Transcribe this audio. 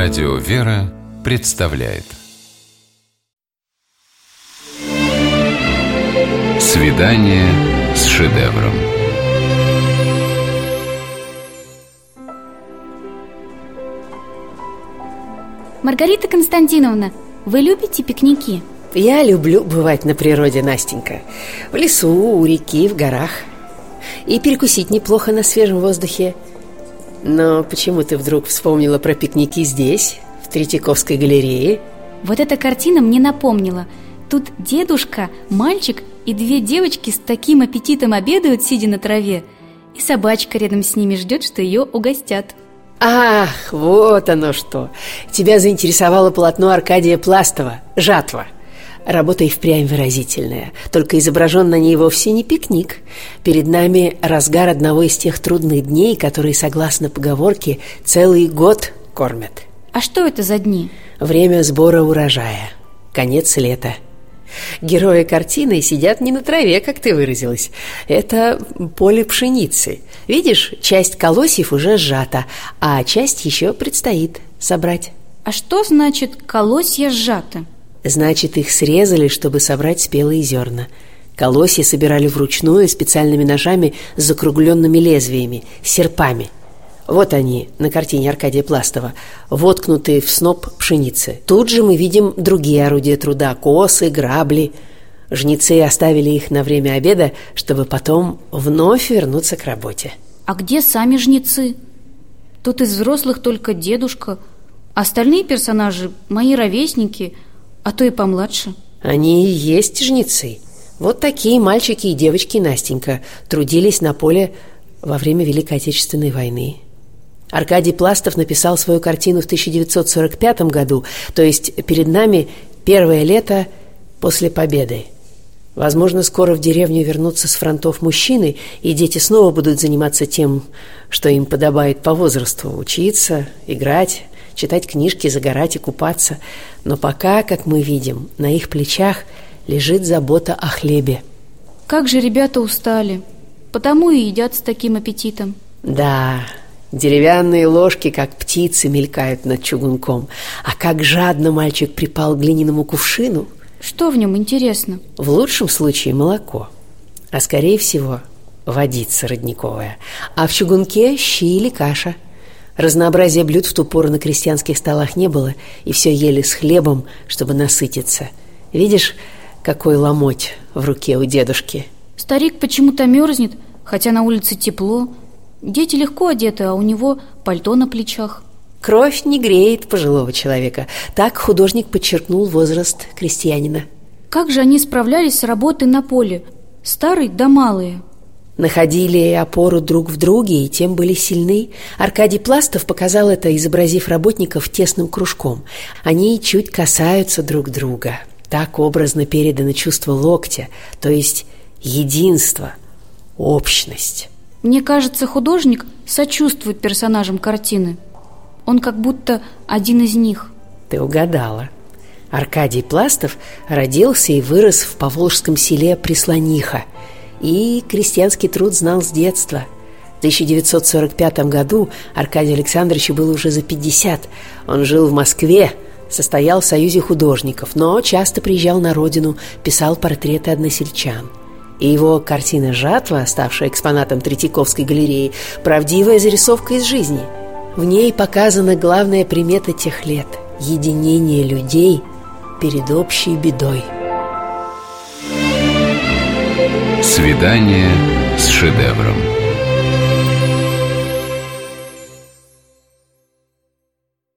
Радио «Вера» представляет «Свидание с шедевром». Маргарита Константиновна, вы любите пикники? Я люблю бывать на природе, Настенька. В лесу, у реки, в горах. И перекусить неплохо на свежем воздухе. Но почему ты вдруг вспомнила про пикники здесь, в Третьяковской галерее? Вот эта картина мне напомнила. Тут дедушка, мальчик и две девочки с таким аппетитом обедают, сидя на траве. И собачка рядом с ними ждет, что ее угостят. Ах, вот оно что. Тебя заинтересовало полотно Аркадия Пластова «Жатва». Работа и впрямь выразительная. Только изображен на ней вовсе не пикник. Перед нами разгар одного из тех трудных дней, которые, согласно поговорке, целый год кормят. А что это за дни? Время сбора урожая. Конец лета. Герои картины сидят не на траве, как ты выразилась. Это поле пшеницы. Видишь, часть колосьев уже сжата, а часть еще предстоит собрать. А что значит «колосья сжаты»? Значит, их срезали, чтобы собрать спелые зерна. Колосья собирали вручную специальными ножами с закругленными лезвиями, серпами. Вот они на картине Аркадия Пластова, воткнутые в сноп пшеницы. Тут же мы видим другие орудия труда: косы, грабли. Жнецы оставили их на время обеда, чтобы потом вновь вернуться к работе. А где сами жнецы? Тут из взрослых только дедушка. Остальные персонажи – мои ровесники, а то и помладше. Они и есть жнецы. Вот такие мальчики и девочки, Настенька, трудились на поле во время Великой Отечественной войны. Аркадий Пластов написал свою картину в 1945 году, то есть перед нами первое лето после победы. Возможно, скоро в деревню вернутся с фронтов мужчины, и дети снова будут заниматься тем, что им подобает по возрасту: учиться, играть, читать книжки, загорать и купаться. Но пока, как мы видим, на их плечах лежит забота о хлебе. Как же ребята устали, потому и едят с таким аппетитом. Да, деревянные ложки, как птицы, мелькают над чугунком. А как жадно мальчик припал к глиняному кувшину. Что в нем интересно? В лучшем случае молоко, а скорее всего водица родниковая. А в чугунке щи или каша. Разнообразия блюд в ту пору на крестьянских столах не было, и все ели с хлебом, чтобы насытиться. Видишь, какой ломоть в руке у дедушки? Старик почему-то мерзнет, хотя на улице тепло. Дети легко одеты, а у него пальто на плечах. Кровь не греет пожилого человека. Так художник подчеркнул возраст крестьянина. Как же они справлялись с работой на поле, старые да малые? Находили опору друг в друге и тем были сильны. Аркадий Пластов показал это, изобразив работников тесным кружком. Они чуть касаются друг друга. Так образно передано чувство локтя, то есть единство, общность. Мне кажется, художник сочувствует персонажам картины. Он как будто один из них. Ты угадала. Аркадий Пластов родился и вырос в поволжском селе Прислониха, и крестьянский труд знал с детства. В 1945 году Аркадию Александровичу было уже за 50. Он жил в Москве, состоял в Союзе художников, но часто приезжал на родину, писал портреты односельчан. И его картина «Жатва», ставшая экспонатом Третьяковской галереи, правдивая зарисовка из жизни. В ней показана главная примета тех лет – единение людей перед общей бедой. «Свидание с шедевром».